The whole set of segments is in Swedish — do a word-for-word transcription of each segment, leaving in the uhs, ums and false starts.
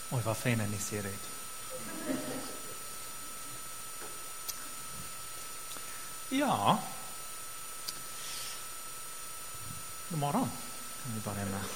Oj, vad fina ni ser ut. Ja. God morgon. Kan vi börja med.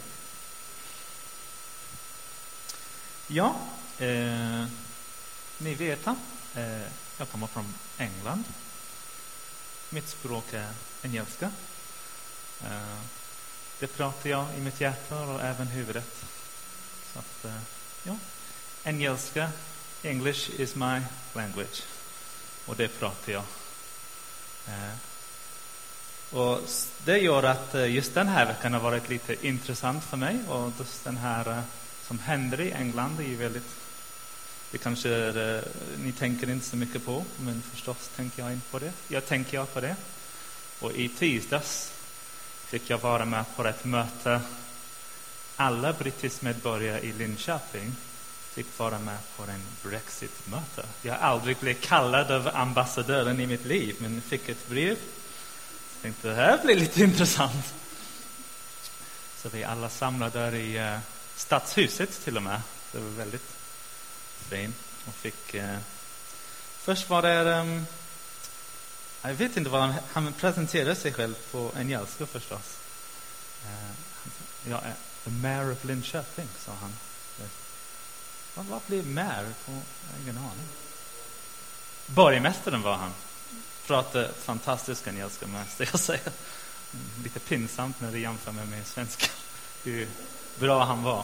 Ja, eh, ni vet att eh, jag kommer från England. Mitt språk är engelska. Eh, det pratar jag i mitt hjärta och även huvudet. Så att, eh, ja. Engelska, English is my language. Och det pratar jag. Eh, och det gör att just den här veckan har varit lite intressant för mig. Och just den här eh, som händer i England är ju väldigt... Det kanske är, ni tänker inte så mycket på, men förstås tänker jag inte på det. Jag tänker jag på det. Och i tisdags fick jag vara med på ett möte. Alla brittiska medborgare i Linköping fick vara med på en Brexit-möte. Jag har aldrig blivit kallad av ambassadören i mitt liv, men fick ett brev. Jag tänkte, det här blir lite intressant. Så vi alla samlade där i uh, stadshuset till och med. Det var väldigt fint. Och fick... Uh, först var det... Um, jag vet inte vad han... Han presenterade sig själv på engelska förstås. Uh, jag är the mayor of Linköping, sa han. Vad, vad blev mayor på? Ingen aning. Borgmästaren var han. Pratade fantastisk engelska, måste jag säga. Lite pinsamt när det jämför med mig svenska. Hur bra han var.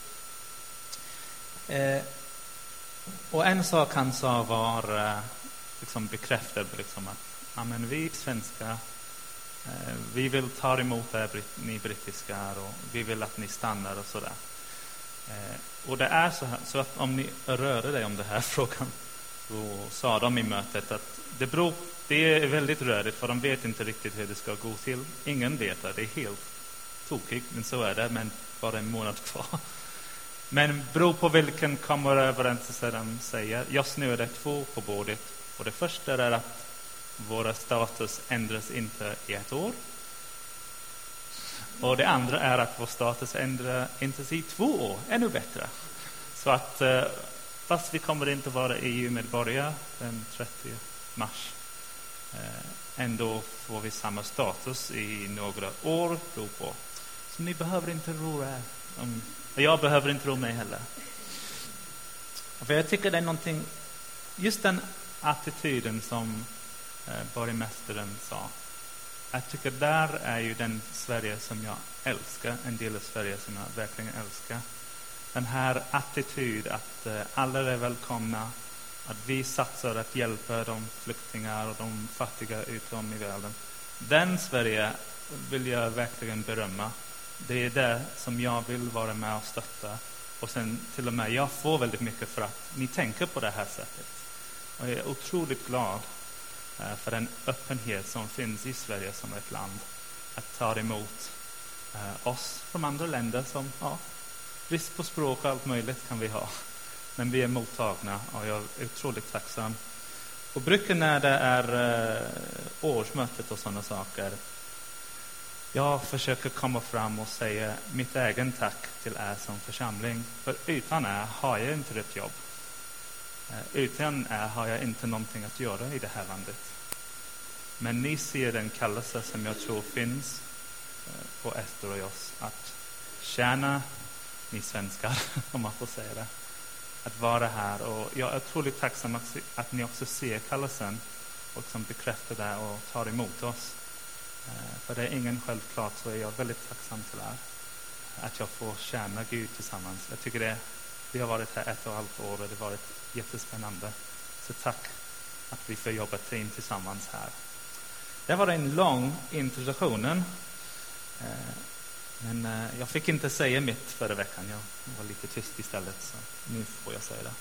Eh, och en sak han sa var eh, liksom bekräftade liksom att ja, men vi svenska eh, vi vill ta emot er, ni brittiska, och vi vill att ni stannar och sådär. Eh, och det är så här, så att om ni rörde dig om det här frågan, så sa de i mötet att det beror, det är väldigt rörigt, för de vet inte riktigt hur det ska gå till. Ingen vet det, det är helt tokigt, men så är det, men bara en månad kvar. Men beror på vilken kommer överenskommelse de säger. Just nu är det två på bordet. Och det första är att våra status ändras inte i ett år. Och det andra är att vår status ändras inte i två år, ännu bättre. Så att fast vi kommer inte vara E U-medborgare den trettionde mars, ändå får vi samma status i några år, beror på. Så ni behöver inte roa om... Jag behöver inte ro mig heller. För jag tycker det är någonting... Just den attityden som eh, borgmästaren sa. Jag tycker där är ju den Sverige som jag älskar. En del av Sverige som jag verkligen älskar. Den här attityd att eh, alla är välkomna. Att vi satsar att hjälpa de flyktingar och de fattiga utom i världen. Den Sverige vill jag verkligen berömma. Det är det som jag vill vara med och stötta. Och sen till och med, jag får väldigt mycket för att ni tänker på det här sättet. Och jag är otroligt glad eh, för den öppenhet som finns i Sverige som ett land. Att ta emot eh, oss från andra länder som, ja, brist på språk och allt möjligt kan vi ha. Men vi är mottagna och jag är otroligt tacksam. Och brukar när det är eh, årsmötet och sådana saker, jag försöker komma fram och säga mitt egen tack till er som församling. För utan er har jag inte ett jobb. Utan er har jag inte någonting att göra i det här landet. Men ni ser den kallelse som jag tror finns på Ester och oss. Att tjäna ni svenskar, om man får säga det. Att vara här. Och jag är otroligt tacksam att, att ni också ser kallelsen. Och som bekräftar det och tar emot oss. För det är ingen självklart, så är jag väldigt tacksam till er. Att jag får tjäna Gud tillsammans. Jag tycker det, vi har varit här ett och ett halvt år och det har varit jättespännande. Så tack att vi får jobba in tillsammans här. Det var en lång introduktion. Men jag fick inte säga mitt förra veckan. Jag var lite tyst istället, så nu får jag säga det.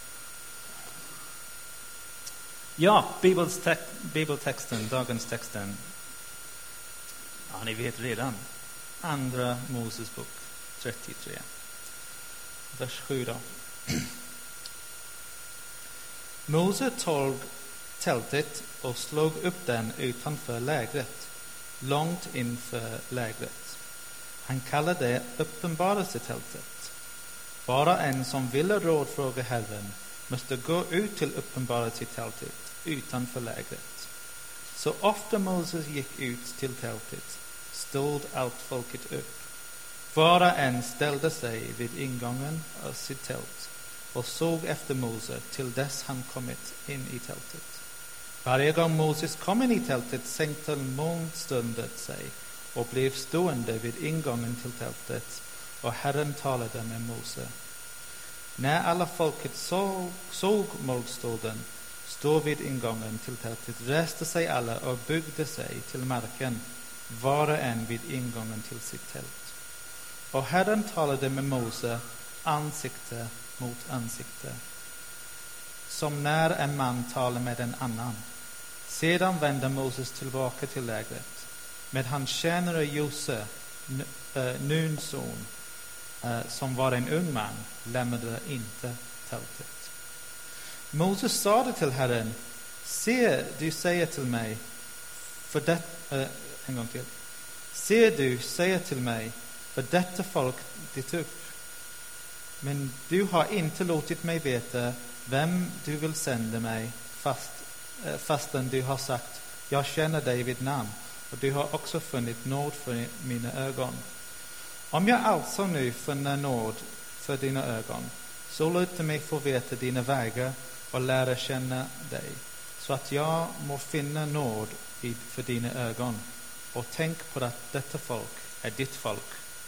Ja, bibeltexten, dagens texten. Ja, ni vet redan. Andra Moses bok trettiotre. Vers sju då. Mose tog tältet och slog upp den utanför lägret, långt inför lägret. Han kallade det uppenbarelsetältet. Bara en som vill rådfråga Herren måste gå ut till uppenbarelsetältet utanför lägret. Så ofta Moses gick ut till tältet stod allt folket upp. Var och en ställde sig vid ingången av sitt tält och såg efter Mose till dess han kommit in i tältet. Varje gång Moses kom in i tältet sänkte molnståndet sig och blev stående vid ingången till tältet, och Herren talade med Mose. När alla folket såg, såg molnstånden stå vid ingången till tältet reste sig alla och byggde sig till marken, var och en vid ingången till sitt tält. Och Herren talade med Mose ansikte mot ansikte, som när en man talar med en annan. Sedan vände Moses tillbaka till lägret, med hans tjänare Jose, Nuns son, som var en ung man, lämnade inte tältet. Moses sade till Herren: Se, du säger till mig, för det, äh, en gång till. Se, du säger till mig, för detta folk ditt upp. Men du har inte låtit mig veta vem du vill sända mig, fast, äh, fastän du har sagt, jag känner dig vid namn, och du har också funnit nåd för mina ögon. Om jag alltså nu finner nåd för dina ögon, så låt mig få veta dina vägar och lära känna dig, så att jag må finna nåd för dina ögon. Och tänk på att detta folk är ditt folk.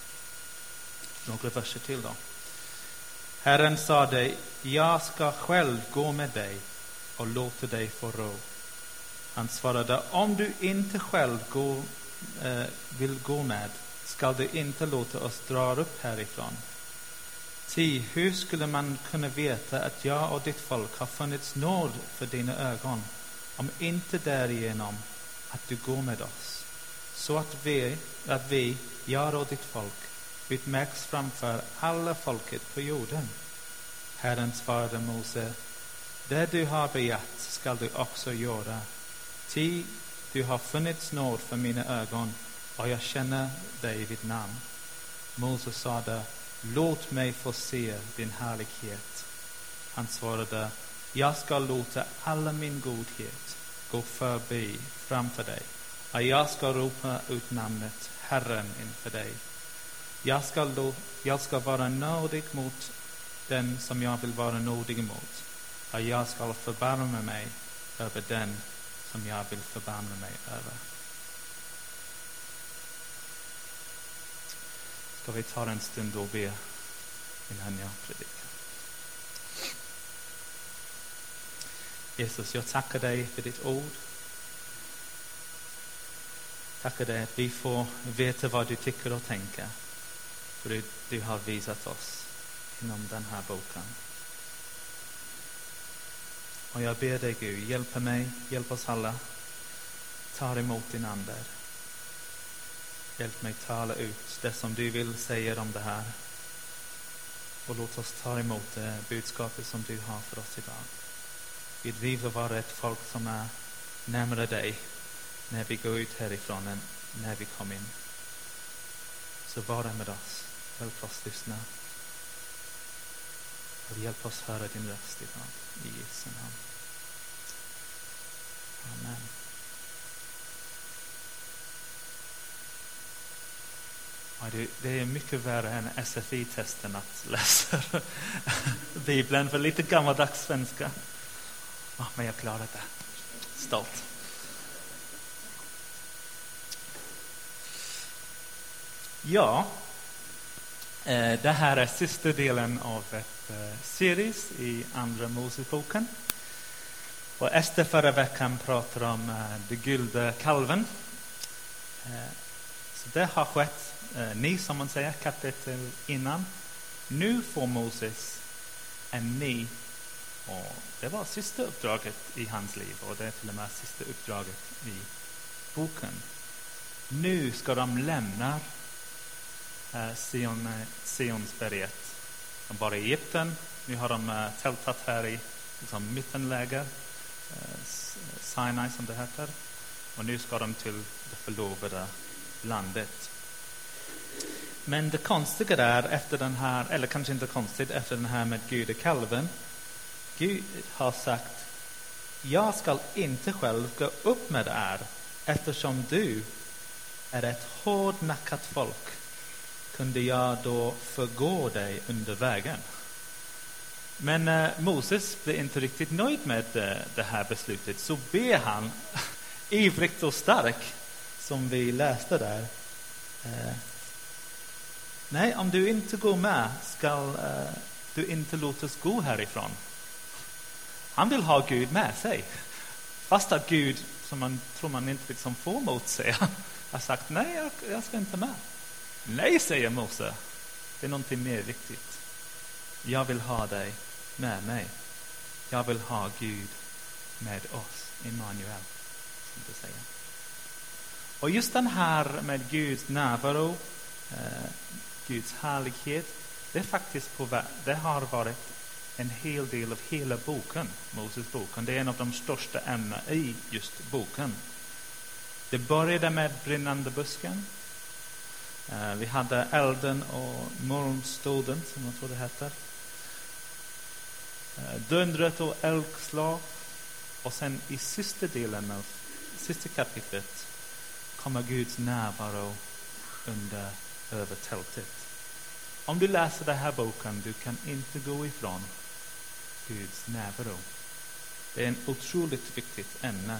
Några verser till då. Herren sade: jag ska själv gå med dig och låta dig få ro. Han svarade: om du inte själv gå, eh, vill gå med, ska du inte låta oss dra upp härifrån. Ty hur skulle man kunna veta att jag och ditt folk har funnits nåd för dina ögon, om inte därigenom att du går med oss, så att vi, att vi jag och ditt folk, utmärks framför alla folket på jorden? Herren svarade Mose: det du har begärt skall du också göra. Ty du har funnits nåd för mina ögon, och jag känner dig vid namn. Mose sade: låt mig få se din härlighet. Han svarade: jag ska låta alla min godhet gå förbi framför dig, och jag ska ropa ut namnet Herren inför dig. Jag ska, lo- jag ska vara nådig mot den som jag vill vara nådig mot, och jag ska förbarma mig över den som jag vill förbarma mig över. Ska vi ta en stund och be innan jag predikar. Jesus, jag tackar dig för ditt ord. Tackar dig att vi får veta vad du tycker och tänker, för du, du har visat oss inom den här boken. Och jag ber dig, Gud, hjälpa mig, hjälp oss alla. Ta emot din ande. Hjälp mig tala ut det som du vill säga om det här. Och låt oss ta emot det budskapet som du har för oss idag. Gud, vi vill vara ett folk som är närmare dig när vi går ut härifrån än när vi kom in. Så var med oss. Hjälp oss lyssna. Och hjälp oss höra din röst idag. I Jesu namn. Amen. Det är mycket värre än S F I-testen att läsa Bibeln för lite gammaldags svenska. Oh, men jag klarade det. Stolt. Ja, det här är sista delen av ett series i andra Moseboken. Och efter förra veckan pratade om det gulda kalven. Så det har skett. Ni, som man säger, kapitel innan. Nu får Moses en ny, och det var sista uppdraget i hans liv, och det är till och med sista uppdraget i boken. Nu ska de lämna eh, Sion, Sionsberget. De var i Egypten. Nu har de eh, tältat här i liksom, mittenläger, eh, Sinai som det heter, och nu ska de till det förlovade landet. Men det konstiga där efter den här, eller kanske inte konstigt, efter den här med Gud och kalven. Gud har sagt, jag ska inte själv gå upp med er eftersom du är ett hårdnackat folk. Kunde jag då förgå dig under vägen? Men eh, Moses blev inte riktigt nöjd med eh, det här beslutet. Så ber han ivrigt och stark, som vi läste där. Eh, Nej, om du inte går med ska eh, du inte låtas gå härifrån. Han vill ha Gud med sig. Fast att Gud, som man tror man inte liksom får motsäga, har sagt nej, jag, jag ska inte med. Nej, säger Mose. Det är någonting mer viktigt. Jag vill ha dig med mig. Jag vill ha Gud med oss. Immanuel, som det säger. Och just den här med Guds närvaro, eh, Guds härlighet, det är faktiskt på vä- det har varit en hel del av hela boken, Moses boken. Det är en av de största ämnena i just boken. Det började med brinnande busken. Eh, vi hade elden och molnstoden, som jag tror det heter. Eh, dundret och eldslag. Och sen i sista delen av sista kapitlet kommer Guds närvaro under över tältet. Om du läser den här boken, du kan inte gå ifrån Guds närvaro. Det är en otroligt viktigt ämne.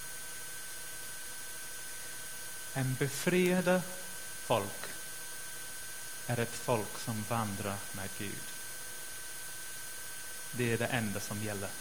En befriade folk är ett folk som vandrar med Gud. Det är det enda som gäller.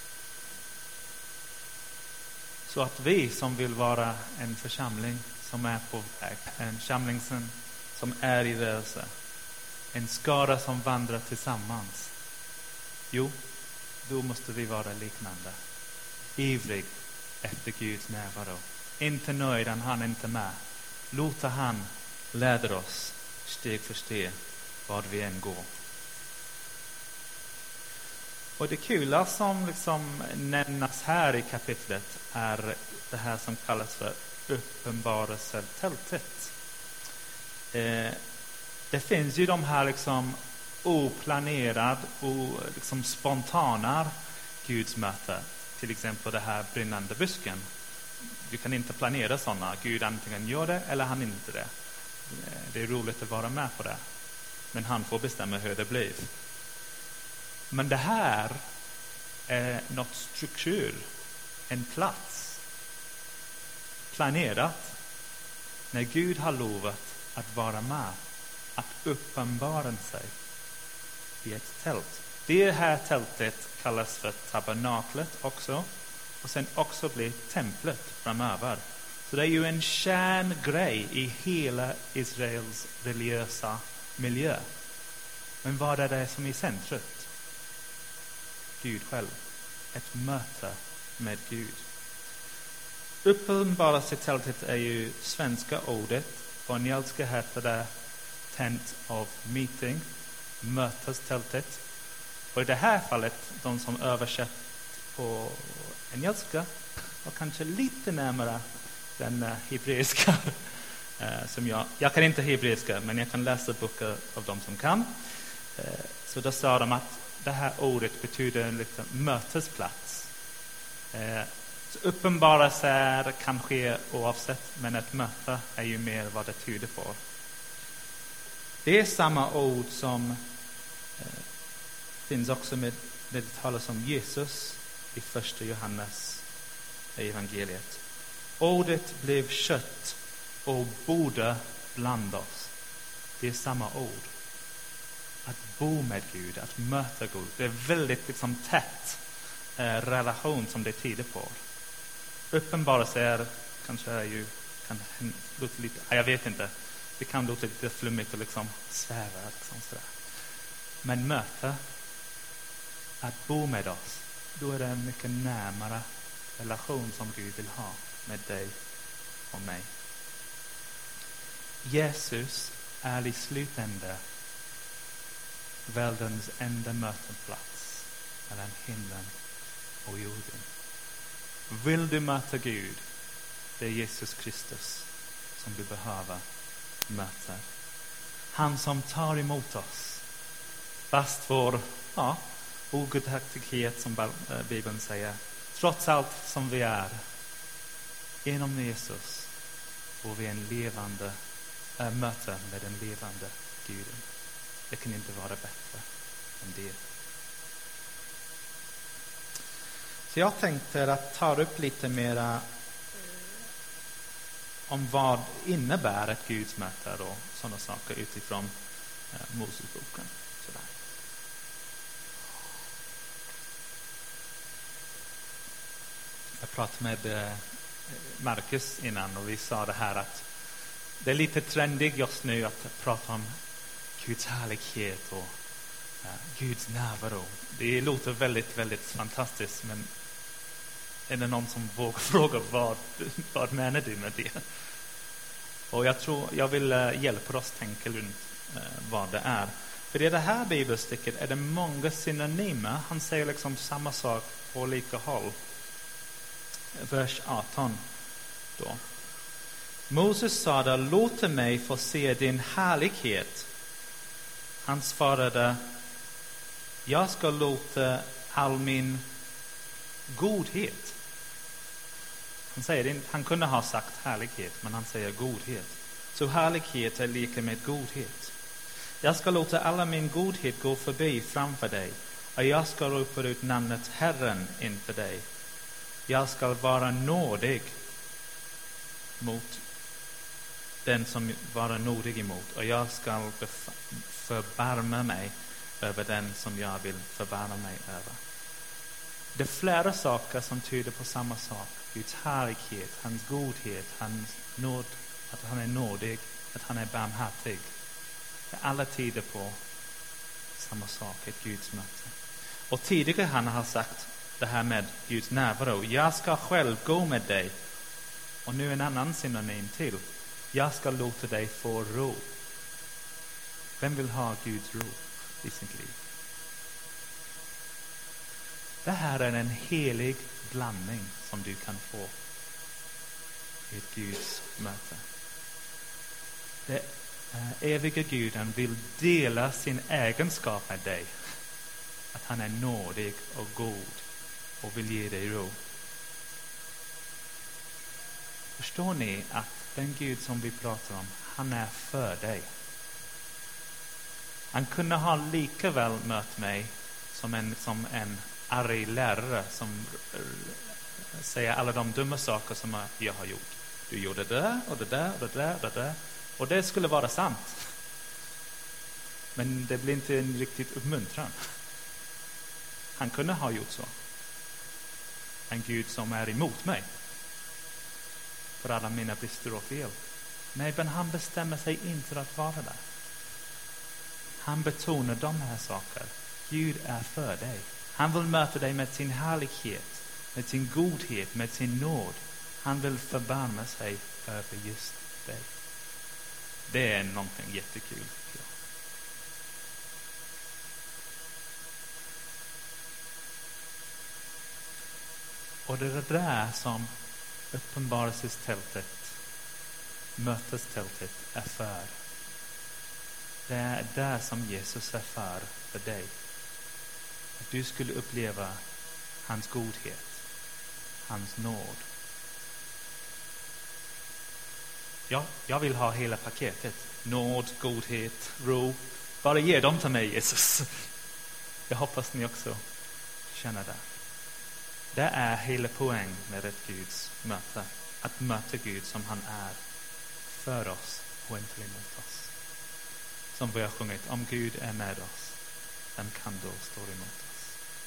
Så att vi som vill vara en församling som är på väg, en församling som är i rörelse, en skara som vandrar tillsammans, jo, då måste vi vara liknande. Ivrig efter Guds närvaro. Inte nöjd att han inte är med. Låta han leda oss steg för steg vad vi än går. Och det kula som liksom nämnas här i kapitlet är det här som kallas för uppenbarelsetältet. Eh, det finns ju de här liksom oplanerad och liksom spontana gudsmöten. Till exempel det här brinnande busken. Du kan inte planera sådana. Gud antingen gör det eller han inte det. Det är roligt att vara med på det. Men han får bestämma hur det blir. Men det här är något struktur, en plats, planerat. När Gud har lovat att vara med, att uppenbara sig i ett tält. Det här tältet kallas för tabernaklet också. Och sen också blir templet framöver. Så det är ju en kärngrej i hela Israels religiösa miljö. Men vad är det som är centret? Gud själv. Ett möte med Gud. Uppenbarelsetältet är ju svenska ordet. På engelska heter det tent of meeting. Mötestältet. Och i det här fallet, de som översatt på engelska var kanske lite närmare den uh, hebreiska. uh, som jag, jag kan inte hebreiska, men jag kan läsa böcker av dem som kan. Uh, så då sa de att det här ordet betyder en liten mötesplats. Uh, så uppenbarelser kan ske oavsett, men ett möte är ju mer vad det tyder på. Det är samma ord som uh, finns också med det talas om Jesus i första Johannes evangeliet. Ordet blev kött och bodde bland oss. Det är samma ord. Att bo med Gud, att möta Gud. Det är väldigt liksom tätt eh, relation som det tyder på. Uppenbarelse är kanske är ju kan låta lite, jag vet inte. Det kan låta lite flummigt och liksom sväva liksom sådär. Men möta, att bo med oss, då är det en mycket närmare relation som Gud vill ha med dig och mig. Jesus är i slutändan världens enda mötesplats mellan himlen och jorden. Vill du möta Gud, det är Jesus Kristus som du behöver möta. Han som tar emot oss. Fast vår ja, ogudaktighet, som Bibeln säger. Trots allt som vi är. Genom Jesus får vi en levande äh, möte med den levande Guden. Det kan inte vara bättre än det. Så jag tänkte att ta upp lite mera om vad innebär ett Guds möte och sådana saker utifrån eh, Moseboken. Sådär. Jag pratade med eh, Marcus innan och vi sa det här att det är lite trendigt just nu att prata om Guds härlighet och eh, Guds närvaro. Det låter väldigt, väldigt fantastiskt, men är det någon som vågar fråga vad, vad menar du med det? Och jag tror jag vill uh, hjälpa oss tänka runt uh, vad det är. För i det här bibelstycket är det många synonymer. Han säger liksom samma sak på olika håll. Vers arton då. Moses sa då, låt mig få se din härlighet. Han svarade, jag ska låta all min godhet. Han säger, han kunde ha sagt härlighet, men han säger godhet. Så härlighet är lika med godhet. Jag ska låta alla min godhet gå förbi framför dig, och jag ska ropa ut namnet Herren inför dig. Jag ska vara nådig mot den som vara nådig emot, och jag ska förbarma mig över den som jag vill förbarma mig över. Det är flera saker som tyder på samma sak. Guds härlighet, hans godhet, hans nåd, att han är nådig, att han är barmhärtig. Det är alla tider på samma sak, ett Guds möte. Och tidigare han har sagt det här med Guds närvaro. Jag ska själv gå med dig. Och nu en annan synonym till. Jag ska låta dig få ro. Vem vill ha Guds ro i sitt liv? Det här är en helig blandning som du kan få i ett Guds möte. Det eviga Guden vill dela sin egenskap med dig. Att han är nådig och god och vill ge dig ro. Förstår ni att den Gud som vi pratar om, han är för dig. Han kunde ha lika väl mött mig som en, som en arg lärare som säger alla de dumma saker som jag har gjort. Du gjorde det där och det där och det där och det där. Och det skulle vara sant. Men det blir inte en riktigt uppmuntran. Han kunde ha gjort så. En Gud som är emot mig. För alla mina brister och fel. Nej, men han bestämmer sig inte att vara där. Han betonar de här sakerna. Gud är för dig. Han vill möta dig med sin härlighet, med sin godhet, med sin nåd. Han vill förbarma sig över just dig. Det är någonting jättekul, tycker jag. Och det är det där som uppenbarelsestältet, mötestältet är för. Det är där som Jesus är för, för dig. Att du skulle uppleva hans godhet, hans nåd. Ja, jag vill ha hela paketet. Nåd, godhet, ro. Bara ge dem till mig, Jesus. Jag hoppas ni också känner det. Det är hela poäng med ett Guds möte. Att möta Gud som han är för oss och inte emot oss. Som vi har sjungit, om Gud är med oss, vem kan då stå emot oss?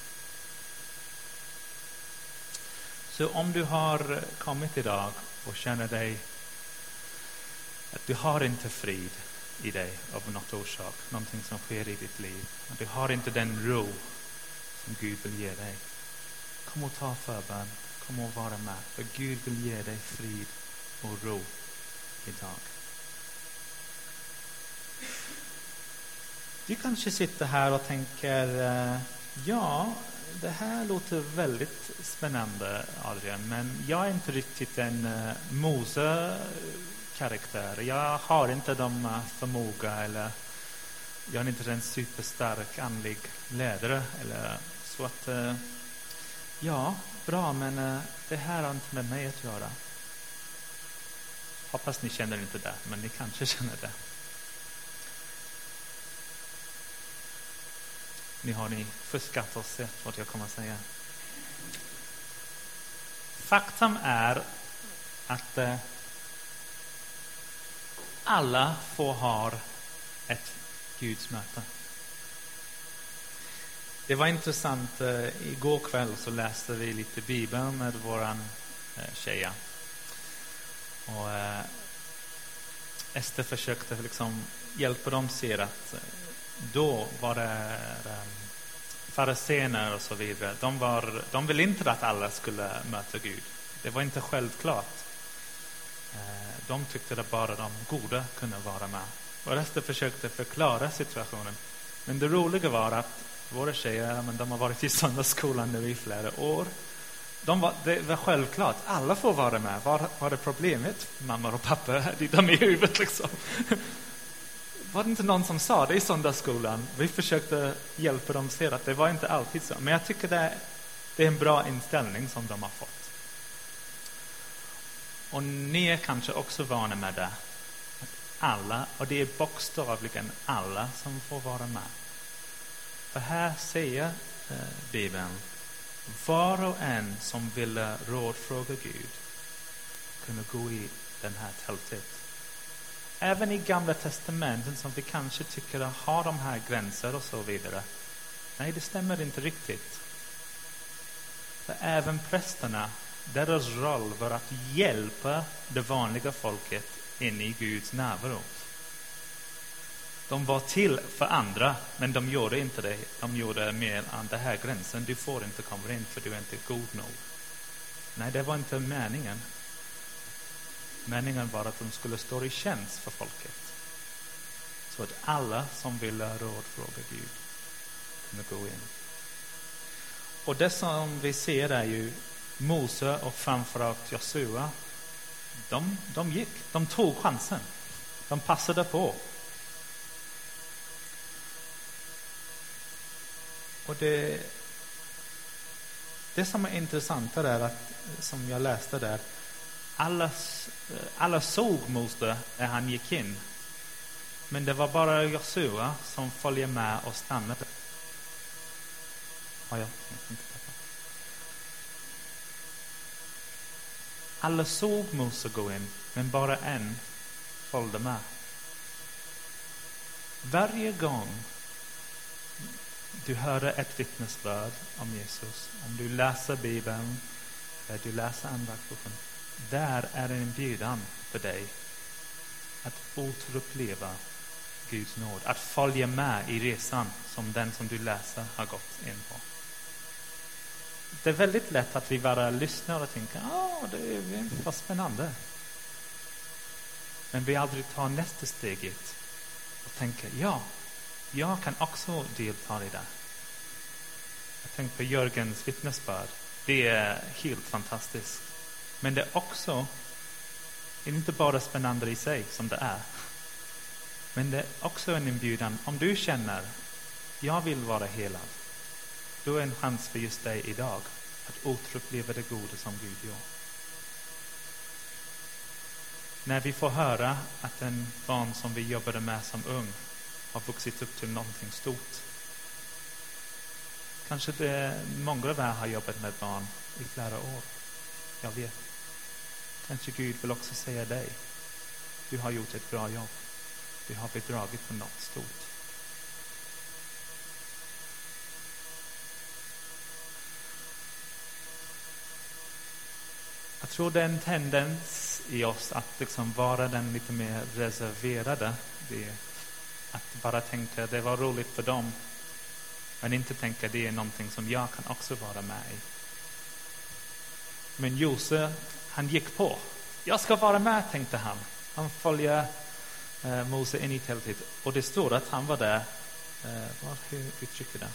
Så om du har kommit idag och känner dig att du har inte frid i dig av något orsak, någonting som sker i ditt liv, och du har inte den ro som Gud vill ge dig, kom och ta förbön, kom och vara med, för Gud vill ge dig frid och ro idag. Du kanske sitter här och tänker, ja, det här låter väldigt spännande, Adrian, men jag är inte riktigt en uh, Mose-kapten karaktär. Jag har inte de förmåga, eller jag är inte en superstark andlig ledare. Eller så att, ja, bra, men det här har inte med mig att göra. Hoppas ni känner inte det, men ni kanske känner det. Nu har ni fuskat och sett vad jag kommer att säga. Faktum är att eh, alla får ha ett gudsmöte. Det var intressant. Eh, igår kväll så läste vi lite Bibeln med våran eh, tjeja. Och eh, Ester försökte liksom hjälpa dem se att eh, då var det eh, fariséer och så vidare. De, var, de ville inte att alla skulle möta Gud. Det var inte självklart. Eh, de tyckte att bara de goda kunde vara med. Och resten försökte förklara situationen. Men det roliga var att våra tjejer, men de har varit i söndagsskolan nu i flera år. De var, det var självklart. Alla får vara med. Vad var det problemet? Mamma och pappa, de är i huvudet liksom. Var det inte någon som sa det i söndagsskolan? Vi försökte hjälpa dem se att det var inte alltid så. Men jag tycker det, det är en bra inställning som de har fått. Och ni är kanske också vana med det. Att alla, och det är bokstavligen alla som får vara med. För här säger eh, Bibeln: var och en som ville rådfråga Gud kunde gå i den här tältet. Även i Gamla testamenten som vi kanske tycker har de här gränser och så vidare. Nej, det stämmer inte riktigt. För även prästerna, deras roll var att hjälpa det vanliga folket in i Guds närvaro. De var till för andra, men de gjorde inte det. De gjorde mer än den här gränsen. Du får inte komma in för du är inte god nog. Nej, det var inte meningen. Meningen var att de skulle stå i tjänst för folket. Så att alla som ville rådfråga Gud kunde gå in. Och det som vi ser är ju Mose och framförallt Josua. De, de gick, de tog chansen. De passade på. Och det, det som är intressant är att, som jag läste där, alla, alla såg Mose när han gick in. Men det var bara Josua som följde med och stannade. Ja, jag inte alla såg Mose gå in, men bara en följde med. Varje gång du hör ett vittnesbörd om Jesus, om du läser Bibeln eller du läser andaktsboken, där är en inbjudan för dig att återuppleva Guds nåd, att följa med i resan som den som du läser har gått in på. Det är väldigt lätt att vi bara lyssnar och tänker, ja, det är vad spännande. Men vi aldrig tar nästa steget och tänker, ja, jag kan också delta i det. Jag tänker på Jörgens vittnesbörd. Det är helt fantastiskt. Men det är också inte bara spännande i sig som det är. Men det är också en inbjudan. Om du känner, jag vill vara helad. Då är en chans för just dig idag att återuppleva det goda som Gud gör. När vi får höra att en barn som vi jobbade med som ung har vuxit upp till någonting stort. Kanske det, många av er har jobbat med barn i flera år. Jag vet. Kanske Gud vill också säga dig. Du har gjort ett bra jobb. Du har bidragit på något stort. Jag tror det är en tendens i oss att liksom vara den lite mer reserverade. Det är att bara tänka det var roligt för dem. Men inte tänka det är någonting som jag kan också vara med i. Men Jose, han gick på. Jag ska vara med, tänkte han. Han följde eh, Mose in i tältet. Och det står att han var där. Eh, vad, hur uttrycker det?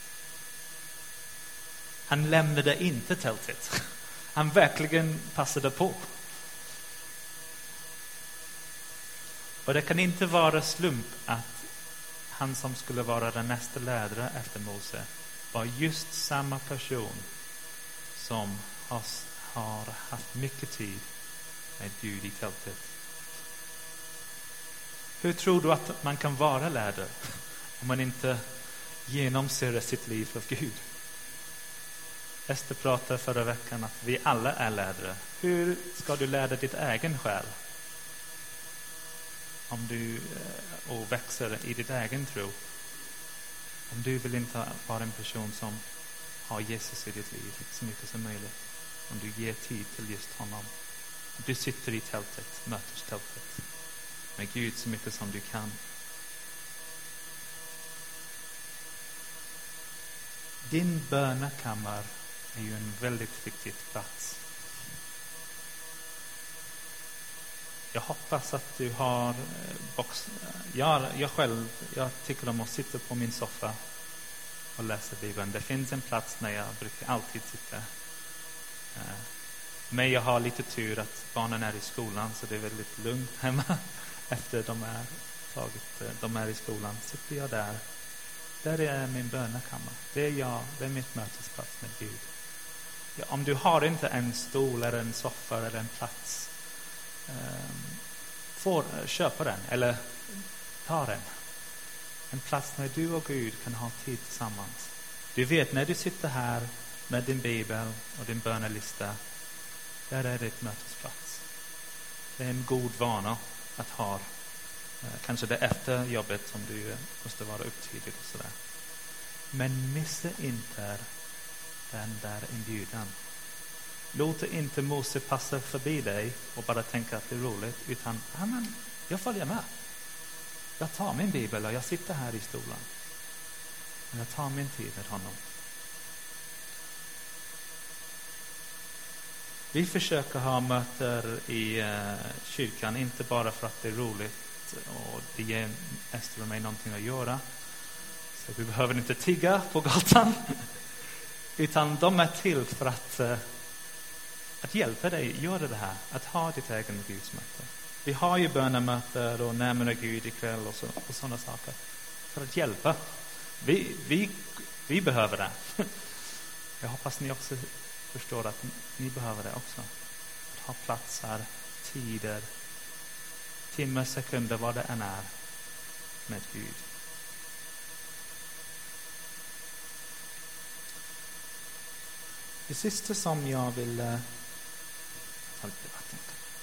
Han lämnade inte tältet. Han verkligen passade på. Och det kan inte vara slump att han som skulle vara den nästa lärare efter Mose var just samma person som har, har haft mycket tid med Gud i tältet. Hur tror du att man kan vara lärare om man inte genomser sitt liv för Gud? Ester pratade förra veckan att vi alla är lärare. Hur ska du lära ditt egen själ? Om du och växer i ditt egen tro. Om du vill inte vara en person som har Jesus i ditt liv så mycket som möjligt. Om du ger tid till just honom. Om du sitter i tältet, mötestältet med Gud så mycket som du kan. Din bönekammare är ju en väldigt viktig plats. Jag hoppas att du har box. Jag, jag själv, jag tycker om att sitta på min soffa och läsa Bibeln. Det finns en plats när jag brukar alltid sitta. Men jag har lite tur att barnen är i skolan så det är väldigt lugnt hemma. Efter de är tagit, de är i skolan sitter jag där. Där är min bönekammare. Det är jag, det är mitt mötesplats med Gud. Ja, om du har inte en stol eller en soffa eller en plats, um, får köpa den eller ta den. En plats när du och Gud kan ha tid tillsammans. Du vet när du sitter här med din bibel och din bönelista, där är ditt mötesplats. Det är en god vana att ha. Kanske det efter jobbet som du måste vara upp tidigt och sådär. Men missa inte den där inbjudan. Låt inte Mose passa förbi dig och bara tänka att det är roligt. Utan, ja, men jag följer med. Jag tar min bibel och jag sitter här i stolen. Och jag tar min tid med honom. Vi försöker ha möten i uh, kyrkan, inte bara för att det är roligt och det ger Ester och mig någonting att göra. Så vi behöver inte tigga på gatan. Utan de är till för att, uh, att hjälpa dig göra det här. Att ha ditt egen gudsmöte. Vi har ju bönemöten och närmare Gud ikväll och, så, och sådana saker. För att hjälpa. Vi, vi, vi behöver det. Jag hoppas ni också förstår att ni behöver det också. Att ha platser, tider, timmar, sekunder, vad det än är med Gud. Det sista som jag vill uh, ta lite vatten.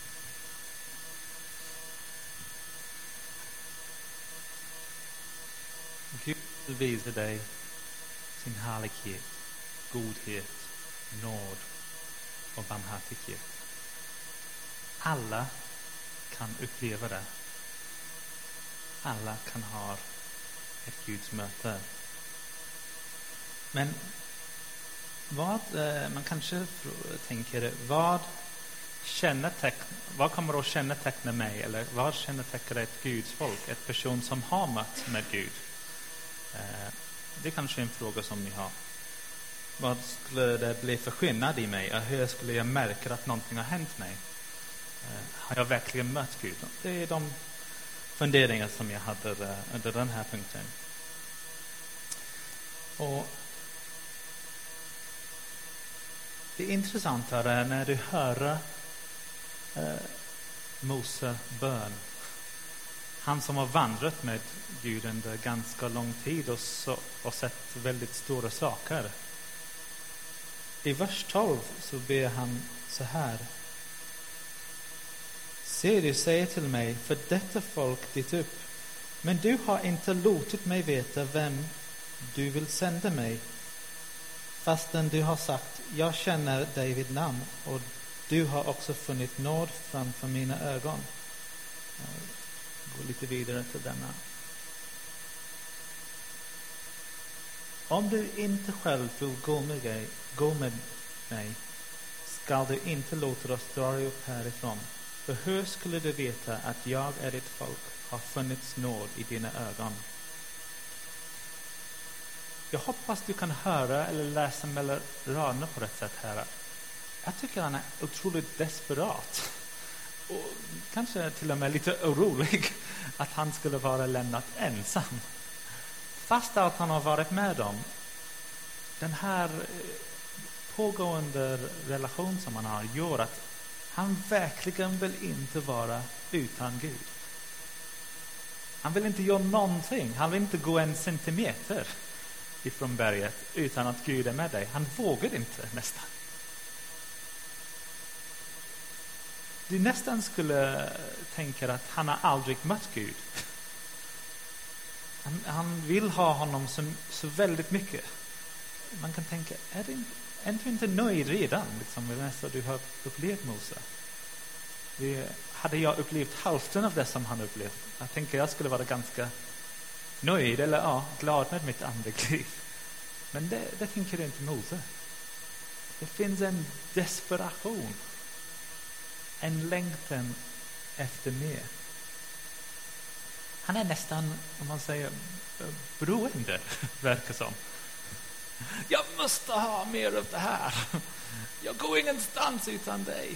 Gud vill visa dig sin härlighet, godhet, nåd och barmhärtighet. Alla kan uppleva det. Alla kan ha ett Guds möte. Men vad man kanske tänker, vad kännetecknar, vad kommer att känneteckna mig, eller vad kännetecknar ett Guds folk, ett person som har mött med Gud? Det kanske är en fråga som ni har. Vad skulle det bli för skillnad i mig? Hur skulle jag märka att någonting har hänt mig? Har jag verkligen mött Gud? Det är de funderingar som jag hade under den här punkten. Och det intressanta är när du hör eh, Mose bön. Han som har vandrat med Gud under ganska lång tid och, så, och sett väldigt stora saker. I vers tolv så ber han så här. Se, du säger till mig, för detta folk ditt upp, men du har inte låtit mig veta vem du vill sända mig. Fastän du har sagt, jag känner dig vid namn, och du har också funnit nåd framför mina ögon. Jag går lite vidare till denna. Om du inte själv vill gå med mig, gå med mig, ska du inte låta oss dra upp härifrån. För hur skulle du veta att jag är ditt folk, har funnits nåd i dina ögon? Jag hoppas du kan höra eller läsa mellan raderna på rätt sätt här. Jag tycker han är otroligt desperat. och kanske till och med lite orolig att han skulle vara lämnat ensam. Fast att han har varit med om den här pågående relation som han har gör att han verkligen vill inte vara utan Gud. Han vill inte göra någonting. Han vill inte gå en centimeter ifrån berget utan att Gud är med dig. Han vågar inte nästan. Du nästan skulle tänka att han har aldrig mött Gud. Han, han vill ha honom så, så väldigt mycket. Man kan tänka, är, det, är du inte nöjd redan? Liksom, med det du har upplevt Mose. Det, hade jag upplevt hälften av det som han upplevt, jag tänker jag skulle vara ganska nöjd eller ja, glad med mitt andliga liv. Men det, det tänker inte Mose. Det finns en desperation. En längtan efter mer. Han är nästan, om man säger, beroende, verkar som. Jag måste ha mer av det här. Jag går ingenstans utan dig.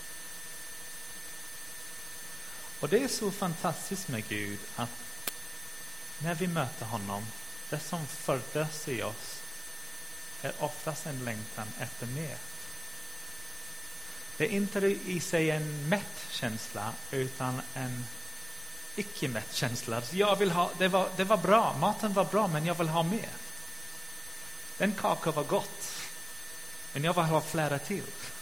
Och det är så fantastiskt med Gud att när vi möter honom, det som fördös i oss är oftast en längtan efter mer. Det är inte i sig en mätt känsla utan en icke-mätt känsla. Jag vill ha, det, var, det var bra, maten var bra men jag vill ha mer. Den kakan var gott men jag vill ha flera till.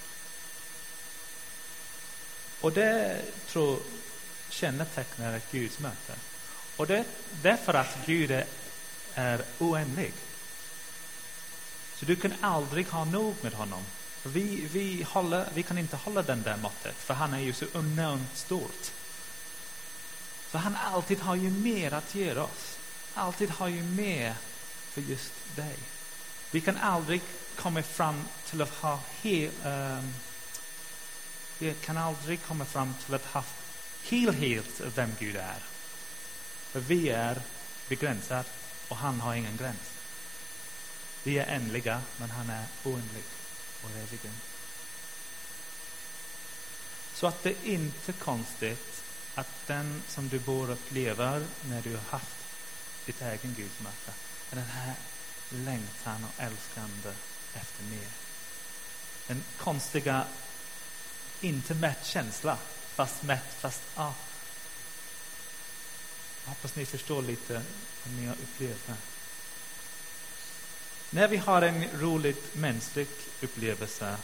Och det tror kännetecknar ett Guds möte. Och det, det är för att Gud är, är oändlig. Så du kan aldrig ha nog med honom. Vi, vi, håller, vi kan inte hålla den där måttet för han är ju så enormt stort. Så han alltid har ju mer att ge oss. Alltid har ju mer för just dig. Vi kan aldrig komma fram till att ha he, um, vi kan aldrig komma fram till att ha helhet av vem Gud är. För vi är begränsade och han har ingen gräns. Vi är ändliga men han är oändlig. Och evigen. Så att det är inte konstigt att den som du bor och lever när du har haft ditt egen gudsmöte är den här längtan och älskande efter mer. En konstiga, inte mätt känsla, fast mätt, fast ja. Ah. Jag hoppas ni förstår lite om ni har upplevt det. När vi har en rolig mänsklig upplevelse.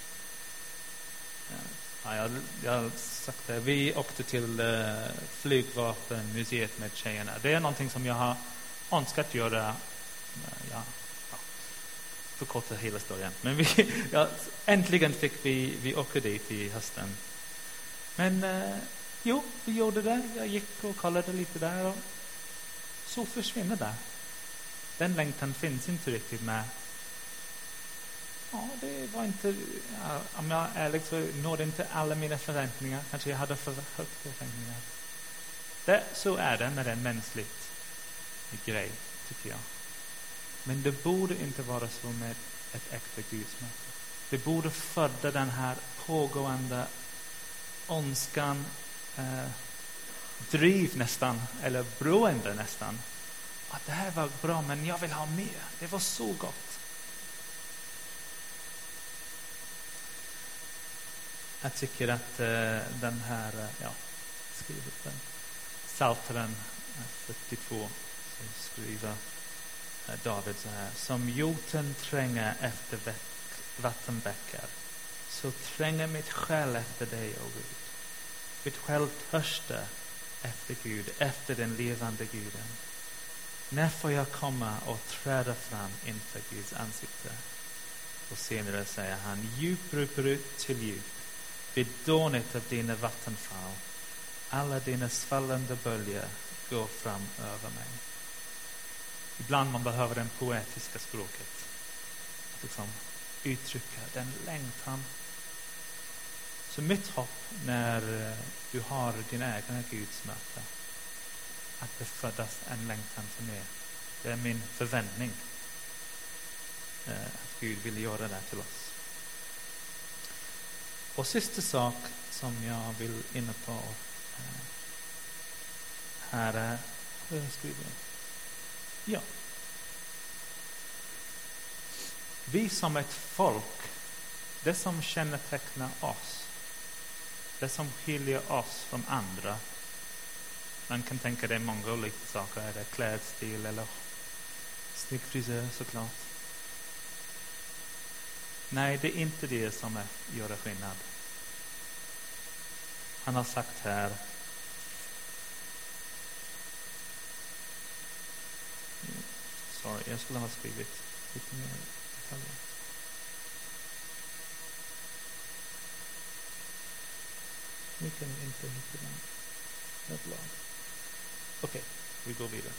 Ja, jag, jag har sagt det. Vi åkte till uh, flygvapenmuseet med tjejerna. Det är någonting som jag har önskat göra. Uh, ja, ja, förkorta hela historien. Men vi, ja, äntligen fick vi, vi åka dit i hösten. Men uh, jo, vi gjorde det. Jag gick och kollade lite där. Och så försvinner det. Den längtan finns inte riktigt med. Ja, det var inte, ja, om jag är ärlig så nådde inte alla mina förväntningar. Kanske jag hade för högt förväntningar. Det, så är det med en mänsklig grej, tycker jag. Men det borde inte vara så med ett äkta gudsmöte. Det borde föda den här pågående önskan, eh, driv nästan, eller beroende nästan. Att det här var bra, men jag vill ha mer. Det var så gott. Jag tycker att uh, den här, uh, ja, skrivit den. Psaltaren uh, fyrtiotvå, så skriver uh, David så här. Som jorden tränger efter veck, vattenbäckar, så tränger mitt själ efter dig, o Gud. Mitt själ törstar efter Gud, efter den levande Guden. När får jag komma och träda fram inför Guds ansikte? Och senare säger han, djup ryper ut till djup. Vid dånet av dina vattenfall, alla dina svallande böljor går fram över mig. Ibland man behöver den poetiska språket. Att liksom uttrycka den längtan. Så mitt hopp när du har din egen gudsmöte, att det födas en längtan för mer. Det är min förväntning eh, att Gud vill göra det till oss. Och sista sak som jag vill inne på eh, här är, hur jag skriver ja. Vi som ett folk, det som kännetecknar oss, det som skiljer oss från andra. Man kan tänka det är många olika saker. Är det klädstil eller snygg frisör såklart. Nej, det är inte det som är, gör skillnad. Han har sagt här. Sorry, jag skulle ha skrivit lite mer detaljer. Vi kan inte hitta den. Det är bra. Okej, vi går vidare.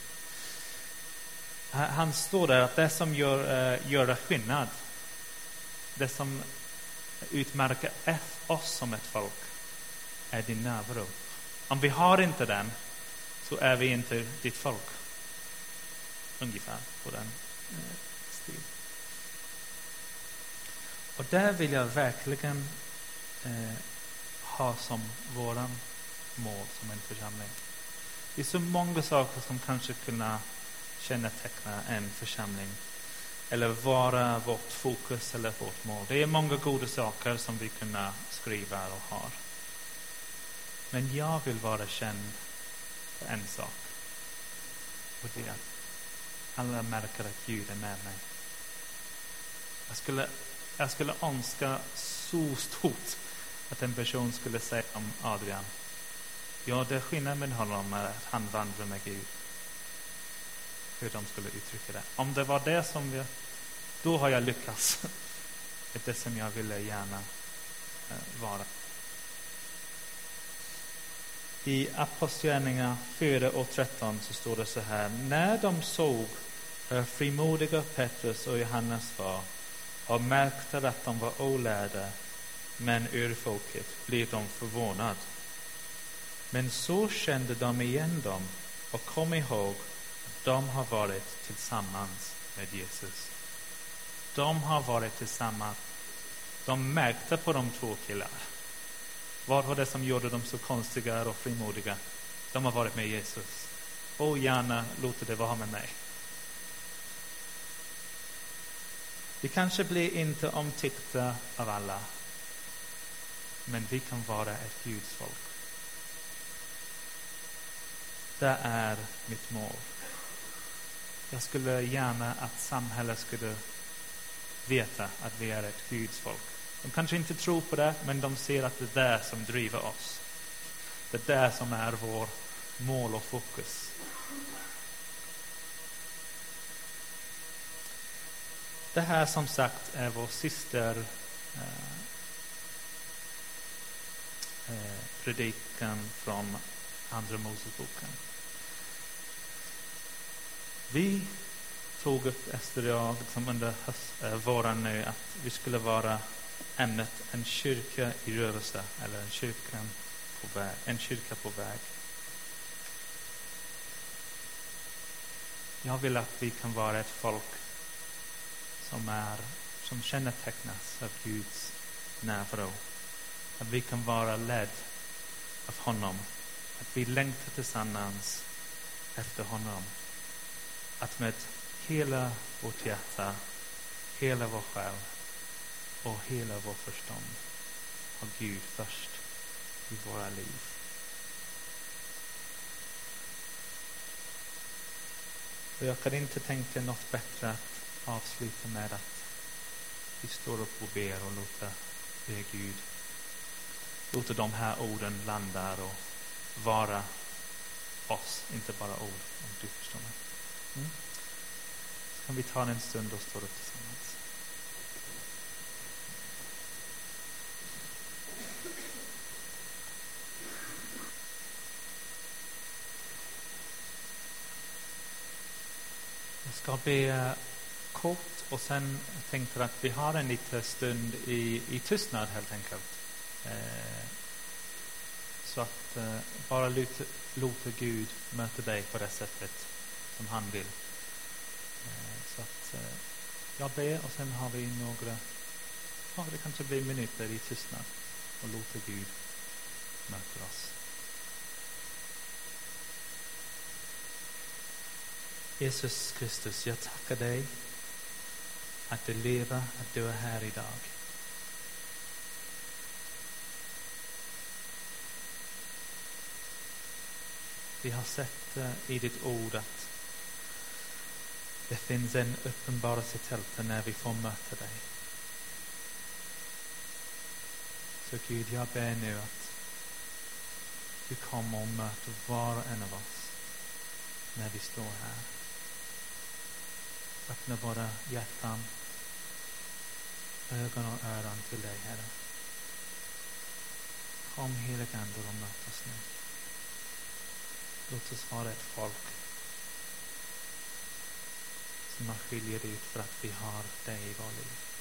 Han står där att det som gör, uh, gör skillnad, det som utmärker oss som ett folk, är din närvaro. Om vi har inte den, så är vi inte ditt folk. Ungefär på den uh, stil. Och där vill jag verkligen uh, ha som våran mål som en församling. Det är så många saker som kanske kunna känneteckna en församling eller vara vårt fokus eller vårt mål. Det är många goda saker som vi kunna skriva och ha. Men jag vill vara känd för en sak. Och det är att alla märker att Gud är med mig. Jag skulle, jag skulle önska så stort att en person skulle säga om Adrian: ja, det skillnad med honom är att han vandrar med Gud. Hur de skulle uttrycka det. Om det var det som vi, då har jag lyckats. Det är det som jag ville gärna eh, vara. I Apostlagärningarna fyra och tretton så står det så här: när de såg hur frimodiga Petrus och Johannes var och märkte att de var olärda men ur folket, blev de förvånade. Men så kände de igen dem och kom ihåg att de har varit tillsammans med Jesus. De har varit tillsammans. De märkte på de två killarna. Vad var det som gjorde dem så konstiga och frimodiga? De har varit med Jesus. Och gärna låter det vara med mig. Vi kanske blir inte omtyckta av alla. Men vi kan vara ett Guds folk. Det är mitt mål. Jag skulle gärna att samhället skulle veta att vi är ett Guds folk. De kanske inte tror på det, men de ser att det är det som driver oss. Det är det som är vår mål och fokus. Det här som sagt är vår syster eh, eh, predikan från Andra Moseboken. Vi tog upp efter jag liksom under höst, äh, våren nu att vi skulle vara ämnet en kyrka i rörelse eller en kyrka på väg, en kyrka på väg. Jag vill att vi kan vara ett folk som är som kännetecknas av Guds närvaro. Att vi kan vara ledd av honom. Att vi längtar tillsammans efter honom. Att med hela vårt hjärta, hela vår själ och hela vår förstånd ha Gud först i våra liv. Och jag kan inte tänka något bättre att avsluta med att vi står upp och ber och låter be Gud. Låter de här orden landa och vara oss, inte bara ord, om du förstår mig. Mm. Så kan vi ta en stund och stå upp tillsammans. Jag ska be kort och sen tänkte jag att vi har en liten stund i, i tystnad helt enkelt. Eh, så att eh, bara låta, låta Gud möta dig på det sättet som han vill. Eh, så att eh, jag ber och sen har vi några, ja, det kanske blir minuter i tystnad och låta Gud möter oss. Jesus Kristus, jag tackar dig att du lever, att du är här idag. Vi har sett uh, i ditt ord att det finns en uppenbarelse i tältet när vi får möta dig. Så Gud, jag ber nu att du kommer och möter var och en av oss när vi står här. Öppna våra hjärtan, ögon och öron till dig, Herre. Kom, heliga Ande, och möt oss nu. Låt oss vara ett folk som man skiljer ut för att vi har dig i vår liv.